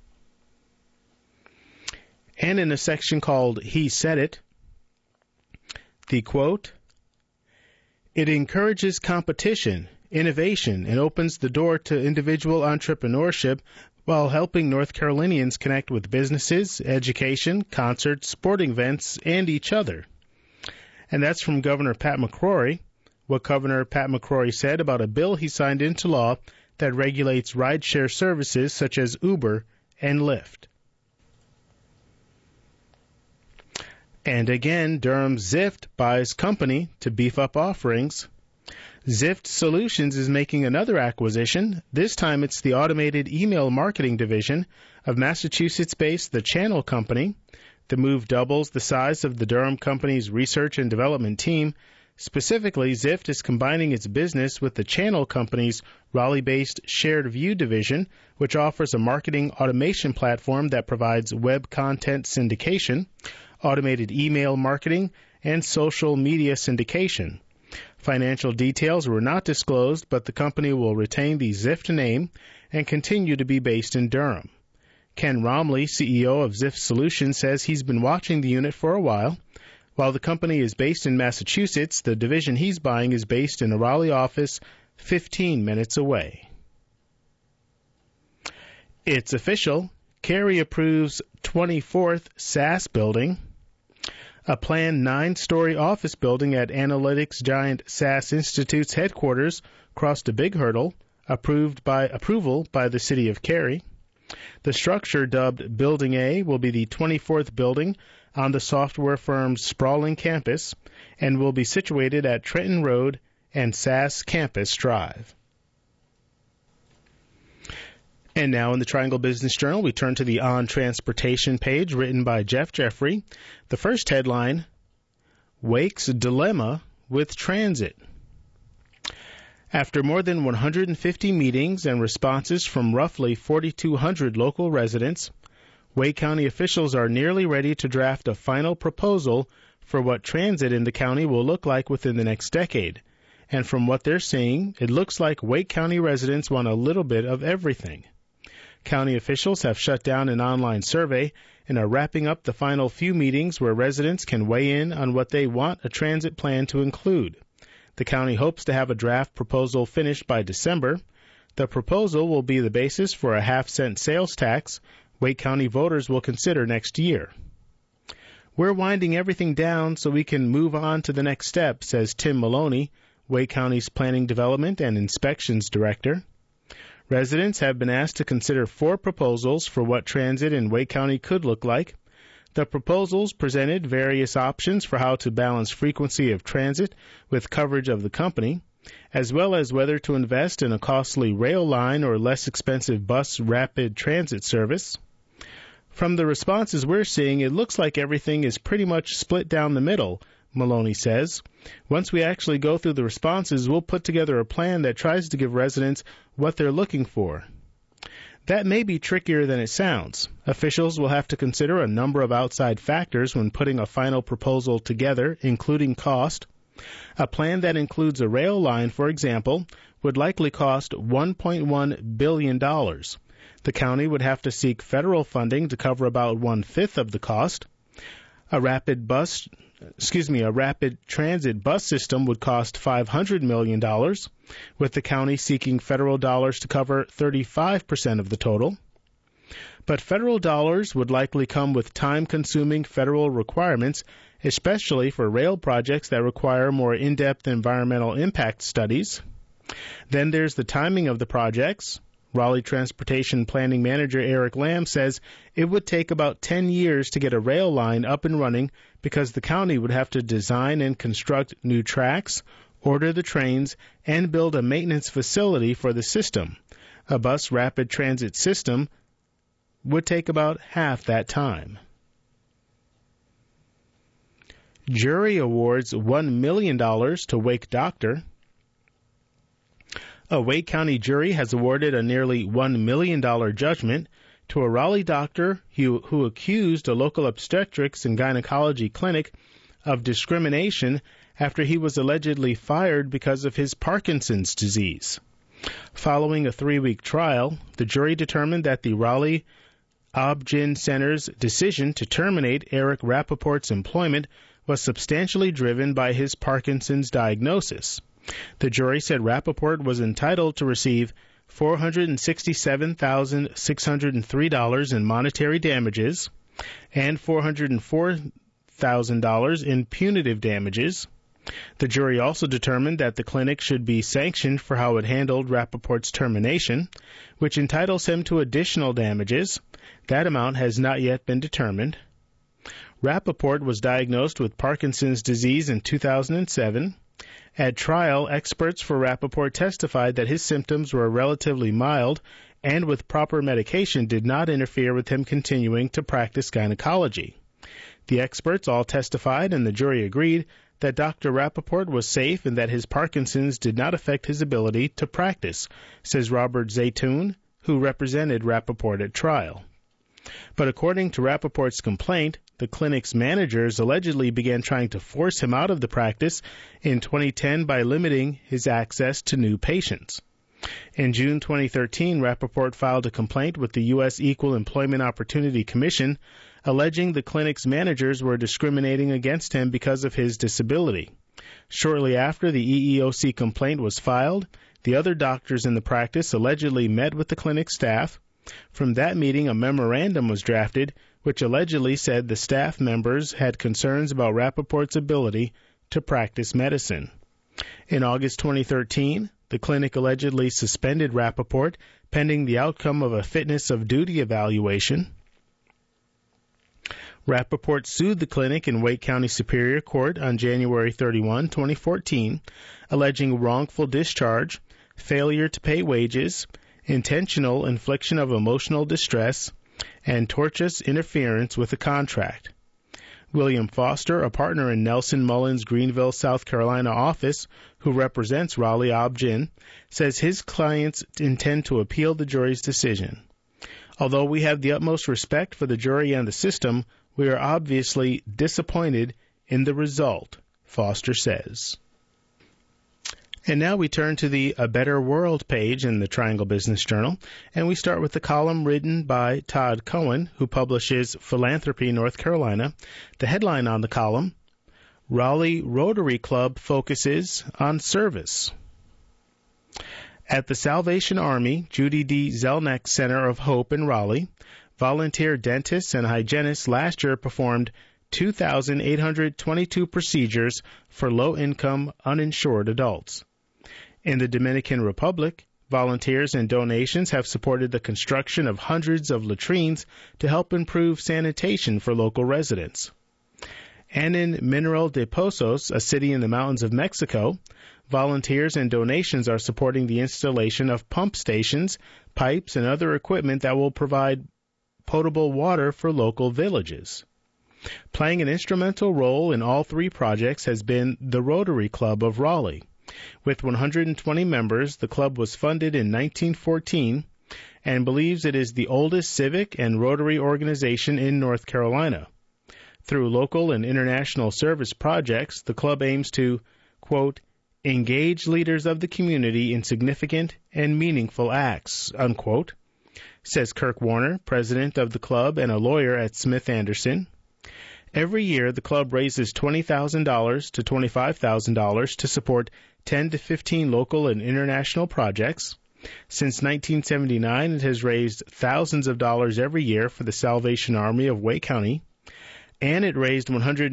And in a section called He Said It, the quote, "It encourages competition, innovation, and opens the door to individual entrepreneurship while helping North Carolinians connect with businesses, education, concerts, sporting events, and each other." And that's from Governor Pat McCrory, what Governor Pat McCrory said about a bill he signed into law that regulates rideshare services such as Uber and Lyft. And again, Durham's Zift buys company to beef up offerings. Zift Solutions is making another acquisition. This time it's the automated email marketing division of Massachusetts-based The Channel Company. The move doubles the size of the Durham company's research and development team. Specifically, Zift is combining its business with the Channel Company's Raleigh-based Shared View division, which offers a marketing automation platform that provides web content syndication, automated email marketing, and social media syndication. Financial details were not disclosed, but the company will retain the Zift name and continue to be based in Durham. Ken Romley, CEO of Zift Solutions, says he's been watching the unit for a while. While the company is based in Massachusetts, the division he's buying is based in a Raleigh office 15 minutes away. It's official. Cary approves 24th SAS building. A planned 9-story office building at analytics giant SAS Institute's headquarters crossed a big hurdle, approval by the city of Cary. The structure, dubbed Building A, will be the 24th building on the software firm's sprawling campus and will be situated at Trenton Road and SAS Campus Drive. And now in the Triangle Business Journal, we turn to the On Transportation page written by Jeff Jeffrey. The first headline, Wake's Dilemma with Transit. After more than 150 meetings and responses from roughly 4,200 local residents, Wake County officials are nearly ready to draft a final proposal for what transit in the county will look like within the next decade. And from what they're seeing, it looks like Wake County residents want a little bit of everything. County officials have shut down an online survey and are wrapping up the final few meetings where residents can weigh in on what they want a transit plan to include. The county hopes to have a draft proposal finished by December. The proposal will be the basis for a half-cent sales tax Wake County voters will consider next year. We're winding everything down so we can move on to the next step, says Tim Maloney, Wake County's Planning Development and Inspections Director. Residents have been asked to consider 4 proposals for what transit in Wake County could look like. The proposals presented various options for how to balance frequency of transit with coverage of the company, as well as whether to invest in a costly rail line or less expensive bus rapid transit service. From the responses we're seeing, it looks like everything is pretty much split down the middle, Maloney says. Once we actually go through the responses, we'll put together a plan that tries to give residents what they're looking for. That may be trickier than it sounds. Officials will have to consider a number of outside factors when putting a final proposal together, including cost. A plan that includes a rail line, for example, would likely cost $1.1 billion. The county would have to seek federal funding to cover about one-fifth of the cost. A rapid transit bus system would cost $500 million, with the county seeking federal dollars to cover 35% of the total. But federal dollars would likely come with time-consuming federal requirements, especially for rail projects that require more in-depth environmental impact studies. Then there's the timing of the projects. Raleigh Transportation Planning Manager Eric Lamb says it would take about 10 years to get a rail line up and running because the county would have to design and construct new tracks, order the trains, and build a maintenance facility for the system. A bus rapid transit system would take about half that time. Jury awards $1 million to Wake doctor. A Wake County jury has awarded a nearly $1 million judgment to a Raleigh doctor who accused a local obstetrics and gynecology clinic of discrimination after he was allegedly fired because of his Parkinson's disease. Following a 3-week trial, the jury determined that the Raleigh Obgyn Center's decision to terminate Eric Rappaport's employment was substantially driven by his Parkinson's diagnosis. The jury said Rappaport was entitled to receive $467,603 in monetary damages and $404,000 in punitive damages. The jury also determined that the clinic should be sanctioned for how it handled Rappaport's termination, which entitles him to additional damages. That amount has not yet been determined. Rappaport was diagnosed with Parkinson's disease in 2007. At trial, experts for Rappaport testified that his symptoms were relatively mild and with proper medication did not interfere with him continuing to practice gynecology. The experts all testified and the jury agreed that Dr. Rappaport was safe and that his Parkinson's did not affect his ability to practice, says Robert Zaytoun, who represented Rappaport at trial. But according to Rappaport's complaint, the clinic's managers allegedly began trying to force him out of the practice in 2010 by limiting his access to new patients. In June 2013, Rappaport filed a complaint with the U.S. Equal Employment Opportunity Commission, alleging the clinic's managers were discriminating against him because of his disability. Shortly after the EEOC complaint was filed, the other doctors in the practice allegedly met with the clinic staff. From that meeting, a memorandum was drafted, which allegedly said the staff members had concerns about Rappaport's ability to practice medicine. In August 2013, the clinic allegedly suspended Rappaport pending the outcome of a fitness of duty evaluation. Rappaport sued the clinic in Wake County Superior Court on January 31, 2014, alleging wrongful discharge, failure to pay wages, intentional infliction of emotional distress, and tortious interference with the contract. William Foster, a partner in Nelson Mullins' Greenville, South Carolina office, who represents Raleigh Obgyn, says his clients intend to appeal the jury's decision. Although we have the utmost respect for the jury and the system, we are obviously disappointed in the result, Foster says. And now we turn to the A Better World page in the Triangle Business Journal, and we start with the column written by Todd Cohen, who publishes Philanthropy North Carolina. The headline on the column, Raleigh Rotary Club focuses on service. At the Salvation Army Judy D. Zelnick Center of Hope in Raleigh, volunteer dentists and hygienists last year performed 2,822 procedures for low-income, uninsured adults. In the Dominican Republic, Volunteers and donations have supported the construction of hundreds of latrines to help improve sanitation for local residents. And in Mineral de Pozos, a city in the mountains of Mexico, volunteers and donations are supporting the installation of pump stations, pipes, and other equipment that will provide potable water for local villages. Playing an instrumental role in all three projects has been the Rotary Club of Raleigh. With 120 members, the club was funded in 1914 and believes it is the oldest civic and Rotary organization in North Carolina. Through local and international service projects, the club aims to, quote, engage leaders of the community in significant and meaningful acts, unquote, says Kirk Warner, president of the club and a lawyer at Smith Anderson. Every year, the club raises $20,000 to $25,000 to support 10 to 15 local and international projects. Since 1979, it has raised thousands of dollars every year for the Salvation Army of Wake County, and it raised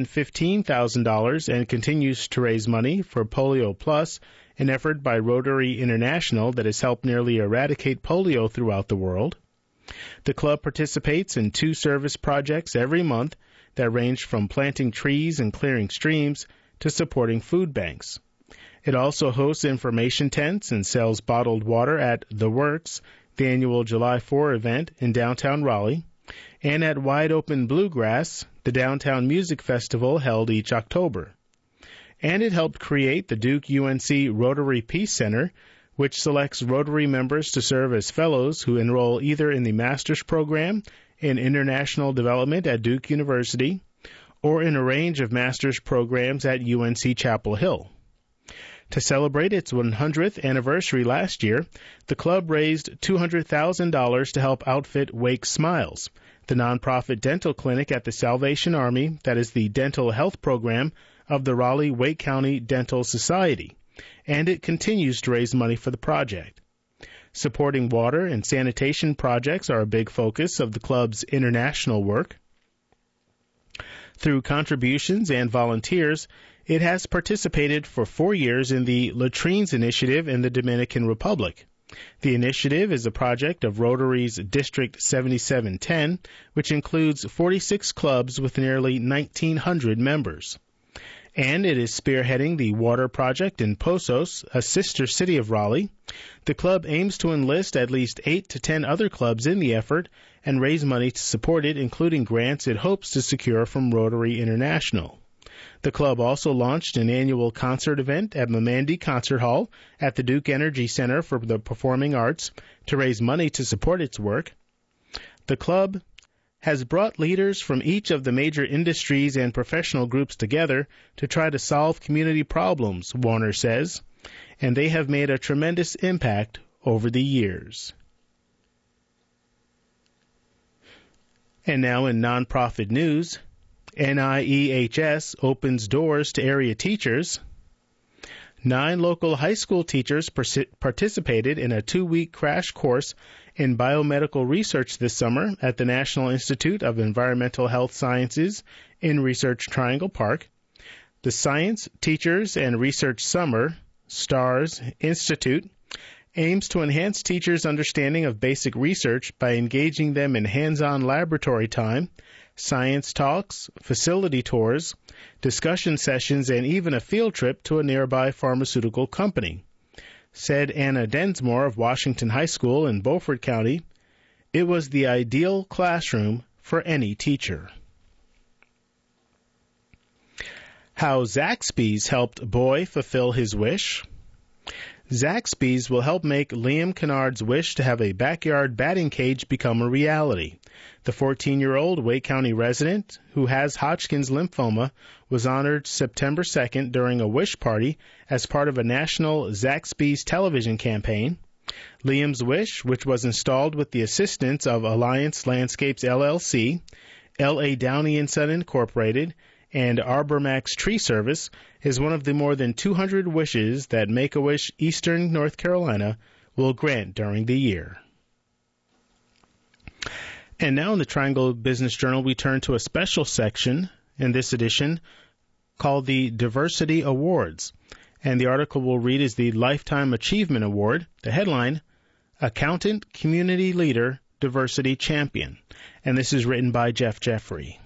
$115,000 and continues to raise money for Polio Plus, an effort by Rotary International that has helped nearly eradicate polio throughout the world. The club participates in 2 service projects every month that range from planting trees and clearing streams to supporting food banks. It also hosts information tents and sells bottled water at The Works, the annual July 4 event in downtown Raleigh, and at Wide Open Bluegrass, the downtown music festival held each October. And it helped create the Duke UNC Rotary Peace Center, which selects Rotary members to serve as fellows who enroll either in the master's program in international development at Duke University or in a range of master's programs at UNC Chapel Hill. To celebrate its 100th anniversary last year, the club raised $200,000 to help outfit Wake Smiles, the nonprofit dental clinic at the Salvation Army that is the dental health program of the Raleigh-Wake County Dental Society, and it continues to raise money for the project. Supporting water and sanitation projects are a big focus of the club's international work. Through contributions and volunteers, it has participated for 4 years in the Latrines Initiative in the Dominican Republic. The initiative is a project of Rotary's District 7710, which includes 46 clubs with nearly 1,900 members. And it is spearheading the water project in Pozos, a sister city of Raleigh. The club aims to enlist at least 8 to 10 other clubs in the effort and raise money to support it, including grants it hopes to secure from Rotary International. The club also launched an annual concert event at Mamandi Concert Hall at the Duke Energy Center for the Performing Arts to raise money to support its work. The club has brought leaders from each of the major industries and professional groups together to try to solve community problems, Warner says, and they have made a tremendous impact over the years. And now in nonprofit news, NIEHS opens doors to area teachers. 9 local high school teachers participated in a 2-week crash course in biomedical research this summer at the National Institute of Environmental Health Sciences in Research Triangle Park. The Science, Teachers, and Research Summer, STARS Institute, aims to enhance teachers' understanding of basic research by engaging them in hands-on laboratory time, science talks, facility tours, discussion sessions, and even a field trip to a nearby pharmaceutical company. Said Anna Densmore of Washington High School in Beaufort County, it was the ideal classroom for any teacher. How Zaxby's helped boy fulfill his wish. Zaxby's will help make Liam Kennard's wish to have a backyard batting cage become a reality. The 14-year-old Wake County resident, who has Hodgkin's lymphoma, was honored September 2nd during a wish party as part of a national Zaxby's television campaign. Liam's wish, which was installed with the assistance of Alliance Landscapes LLC, L.A. Downey & Son Incorporated, and ArborMax Tree Service, is one of the more than 200 wishes that Make-A-Wish Eastern North Carolina will grant during the year. And now in the Triangle Business Journal, we turn to a special section in this edition called the Diversity Awards. And the article we'll read is the Lifetime Achievement Award. The headline, Accountant, Community Leader, Diversity Champion. And this is written by Jeff Jeffrey.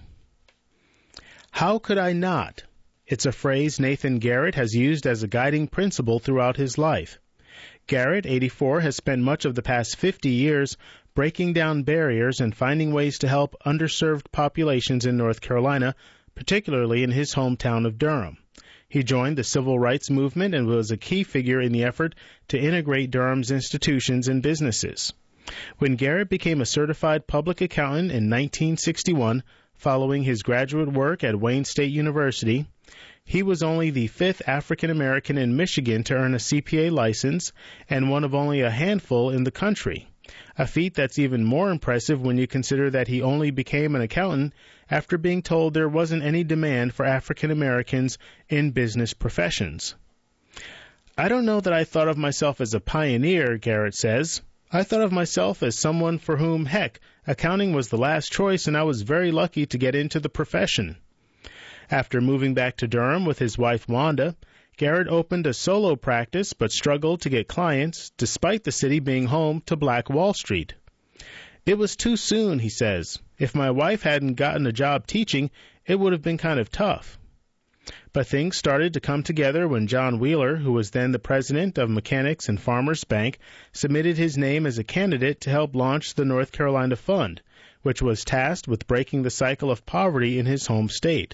How could I not? It's a phrase Nathan Garrett has used as a guiding principle throughout his life. Garrett, 84, has spent much of the past 50 years breaking down barriers and finding ways to help underserved populations in North Carolina, particularly in his hometown of Durham. He joined the civil rights movement and was a key figure in the effort to integrate Durham's institutions and businesses. When Garrett became a certified public accountant in 1961, following his graduate work at Wayne State University, he was only the fifth African American in Michigan to earn a CPA license and one of only a handful in the country, a feat that's even more impressive when you consider that he only became an accountant after being told there wasn't any demand for African Americans in business professions. I don't know that I thought of myself as a pioneer, Garrett says. I thought of myself as someone for whom, heck, accounting was the last choice, and I was very lucky to get into the profession. After moving back to Durham with his wife Wanda, Garrett opened a solo practice but struggled to get clients despite the city being home to Black Wall Street. It was too soon, he says. If my wife hadn't gotten a job teaching, it would have been kind of tough. But things started to come together when John Wheeler, who was then the president of Mechanics and Farmers Bank, submitted his name as a candidate to help launch the North Carolina Fund, which was tasked with breaking the cycle of poverty in his home state.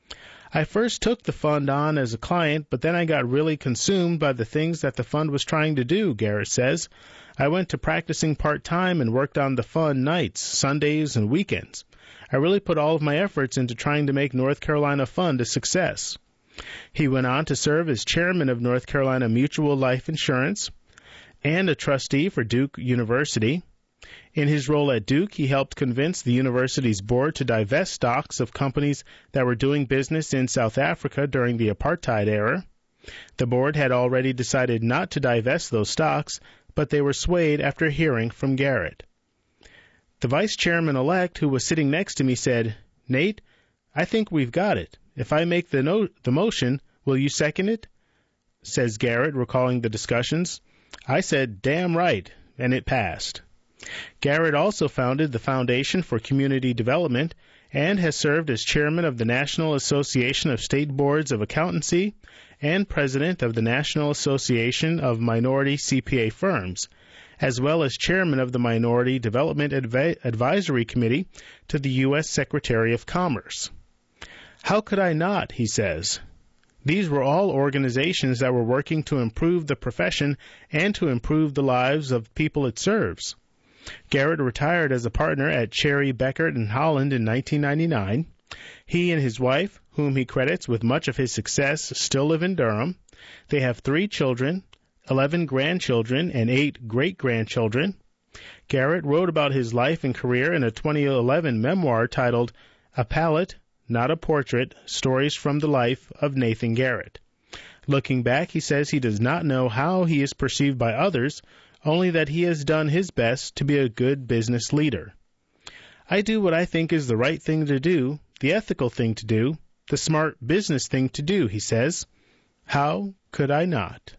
I first took the fund on as a client, but then I got really consumed by the things that the fund was trying to do, Garrett says. I went to practicing part-time and worked on the fund nights, Sundays, and weekends. I really put all of my efforts into trying to make North Carolina Fund a success. He went on to serve as chairman of North Carolina Mutual Life Insurance and a trustee for Duke University. In his role at Duke, he helped convince the university's board to divest stocks of companies that were doing business in South Africa during the apartheid era. The board had already decided not to divest those stocks, but they were swayed after hearing from Garrett. The vice chairman-elect, who was sitting next to me, said, "Nate, I think we've got it. If I make the motion, will you second it?" Says Garrett, recalling the discussions. I said, "Damn right," and it passed. Garrett also founded the Foundation for Community Development and has served as chairman of the National Association of State Boards of Accountancy and president of the National Association of Minority CPA Firms, as well as chairman of the Minority Development Advisory Committee to the U.S. Secretary of Commerce. How could I not, he says. These were all organizations that were working to improve the profession and to improve the lives of people it serves. Garrett retired as a partner at Cherry, Beckert & Holland in 1999. He and his wife, whom he credits with much of his success, still live in Durham. They have 3 children, 11 grandchildren, and 8 great-grandchildren. Garrett wrote about his life and career in a 2011 memoir titled A Palette, Not a Portrait, Stories from the Life of Nathan Garrett. Looking back, he says he does not know how he is perceived by others, only that he has done his best to be a good business leader. I do what I think is the right thing to do, the ethical thing to do, the smart business thing to do, he says. How could I not?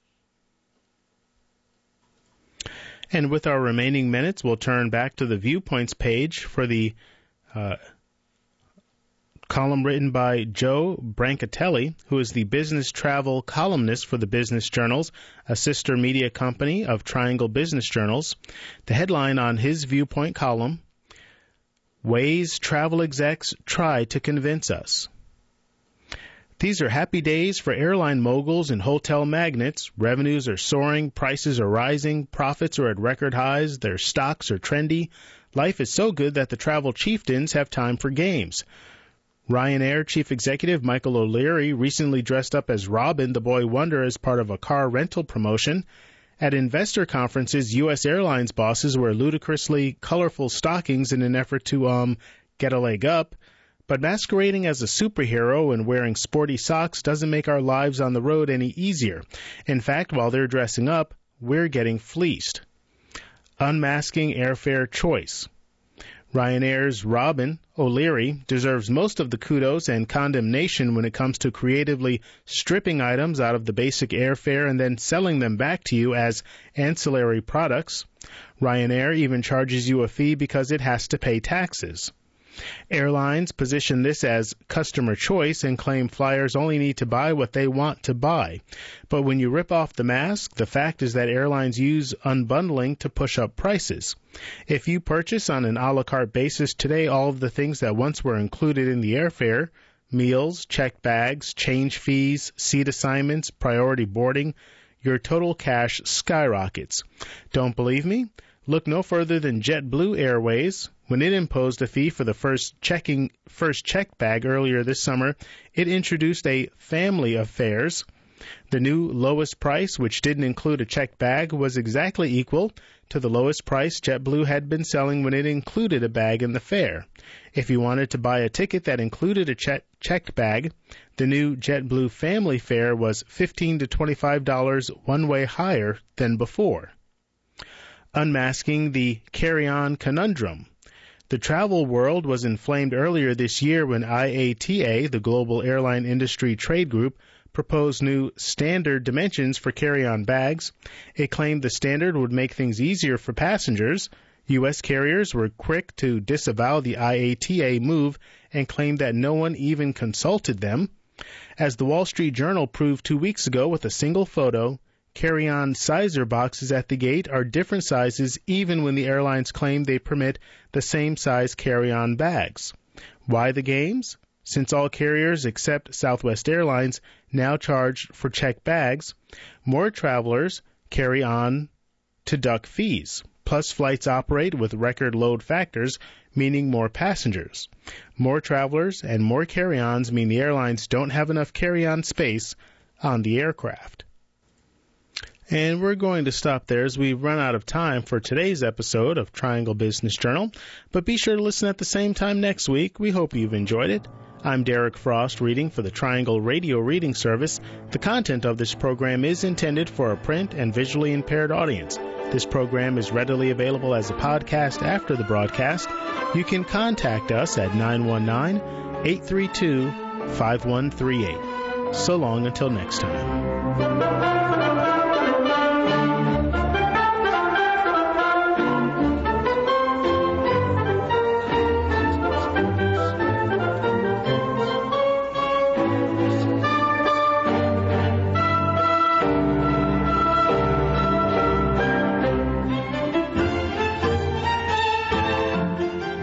And with our remaining minutes, we'll turn back to the Viewpoints page for the column written by Joe Brancatelli, who is the business travel columnist for the Business Journals, a sister media company of Triangle Business Journals. The headline on his Viewpoint column, Ways Travel Execs Try to Convince Us. These are happy days for airline moguls and hotel magnates. Revenues are soaring, prices are rising, profits are at record highs, their stocks are trendy. Life is so good that the travel chieftains have time for games. Ryanair chief executive Michael O'Leary recently dressed up as Robin, the boy wonder, as part of a car rental promotion. At investor conferences, U.S. Airlines bosses wear ludicrously colorful stockings in an effort to, get a leg up. But masquerading as a superhero and wearing sporty socks doesn't make our lives on the road any easier. In fact, while they're dressing up, we're getting fleeced. Unmasking airfare choice. Ryanair's Robin O'Leary deserves most of the kudos and condemnation when it comes to creatively stripping items out of the basic airfare and then selling them back to you as ancillary products. Ryanair even charges you a fee because it has to pay taxes. Airlines position this as customer choice and claim flyers only need to buy what they want to buy. But when you rip off the mask, the fact is that airlines use unbundling to push up prices. If you purchase on an a la carte basis today all of the things that once were included in the airfare, meals, checked bags, change fees, seat assignments, priority boarding, your total cash skyrockets. Don't believe me? Look no further than JetBlue Airways. When it imposed a fee for the first checked bag earlier this summer, it introduced a family of fares. The new lowest price, which didn't include a checked bag, was exactly equal to the lowest price JetBlue had been selling when it included a bag in the fare. If you wanted to buy a ticket that included a checked bag, the new JetBlue family fare was $15 to $25 one way higher than before. Unmasking the carry-on conundrum. The travel world was inflamed earlier this year when IATA, the global airline industry trade group, proposed new standard dimensions for carry-on bags. It claimed the standard would make things easier for passengers. U.S. carriers were quick to disavow the IATA move and claimed that no one even consulted them. As the Wall Street Journal proved 2 weeks ago with a single photo, carry-on sizer boxes at the gate are different sizes even when the airlines claim they permit the same size carry-on bags. Why the games? Since all carriers except Southwest Airlines now charge for checked bags, more travelers carry on to duck fees. Plus, flights operate with record load factors, meaning more passengers. More travelers and more carry-ons mean the airlines don't have enough carry-on space on the aircraft. And we're going to stop there as we've run out of time for today's episode of Triangle Business Journal. But be sure to listen at the same time next week. We hope you've enjoyed it. I'm Derek Frost, reading for the Triangle Radio Reading Service. The content of this program is intended for a print and visually impaired audience. This program is readily available as a podcast after the broadcast. You can contact us at 919-832-5138. So long until next time.